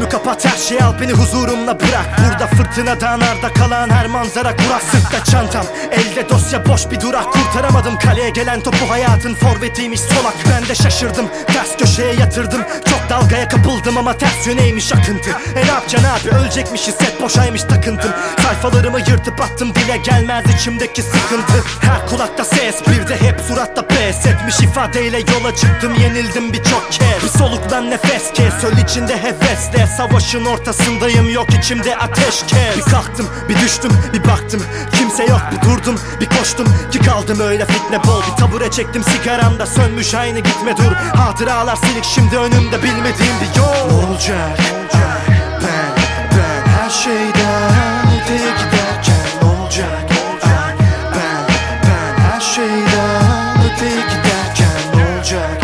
kapat her şeyi, al beni huzurumla bırak. Burada fırtınadan arda kalan her manzara kurak. Sırtta çantam, elde dosya, boş bir durak. Kurtaramadım kaleye gelen topu, hayatın forvetiymiş solak. Ben de şaşırdım, ters köşeye yatırdım. Çok dalgaya kapıldım ama ters yöneymiş akıntı. Ne yapacaksın abi, ölecekmişiz, set boşaymış takıntım. Sayfalarımı yırtıp attım, dile gelmez içimdeki sıkıntı. Her kulakta ses, bir de hep suratta pes etmiş ifadeyle yola çıktım, yenildim birçok kez. Bir soluklan nefes kes, söl içinde hevesle. Savaşın ortasındayım, yok içimde ateş kes. Bir kalktım, bir düştüm, bir baktım, kimse yok, bir durdum, bir koştum ki kaldım öyle fitne bol. Bir tabure çektim, sigaramda sönmüş aynı, gitme dur. Hatıralar silik, şimdi önümde bilmediğim bir yol. Ne olacak? Ben her şeyden öteye giderken ne olacak? Ben her şeyden öteye giderken ne olacak?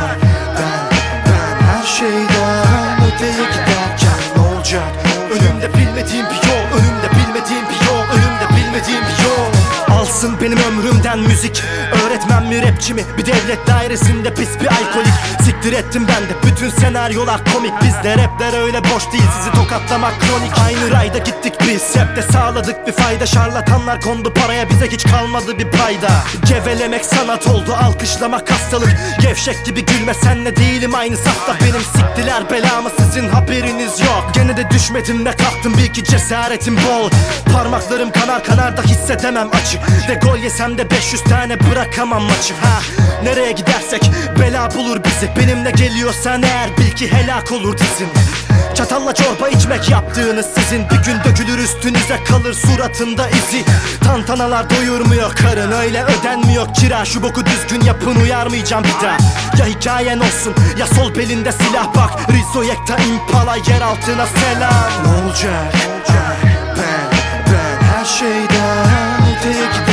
Ben her şeyden öteye giderken ne olacak? Önümde bilmediğim bir yol, önümde bilmediğim bir yol, önümde bilmediğim bir yol. Alsın benim ömrümden müzik, öğretmen mi rapçi mi? Bir devlet dairesinde pis bir alkolik. Siktir ettim ben de, bütün senaryolar komik. Bizde rapler öyle boş değil, sizi tokatlamak kronik. Aynı rayda gittik biz, hep de sağladık bir fayda. Şarlatanlar kondu paraya, bize hiç kalmadı bir payda. Gevelemek sanat oldu, alkışlamak hastalık. Gevşek gibi gülme, senle değilim aynı safta. Benim siktiler belamı, sizin haberiniz yok. Gene de düşmedim de kalktım, bir iki cesaretim bol. Parmaklarım kanar kanar da hissedemem acı. Ve gol yesem de 500 tane bırakamam maçı. Nereye gidersek bela bulur bizi. Benimle geliyorsan eğer bil ki helak olur dizin. Çatalla çorba içmek yaptığınız sizin. Bir gün dökülür üstünüze, kalır suratında izi. Tantanalar doyurmuyor karın, öyle ödenmiyor kira. Şu boku düzgün yapın, uyarmayacağım bir daha. Ya hikayen olsun ya sol belinde silah, bak Rizzo Yekta Impala, yer altına selam. Ne olacak? Ben her şeyden öteye giderken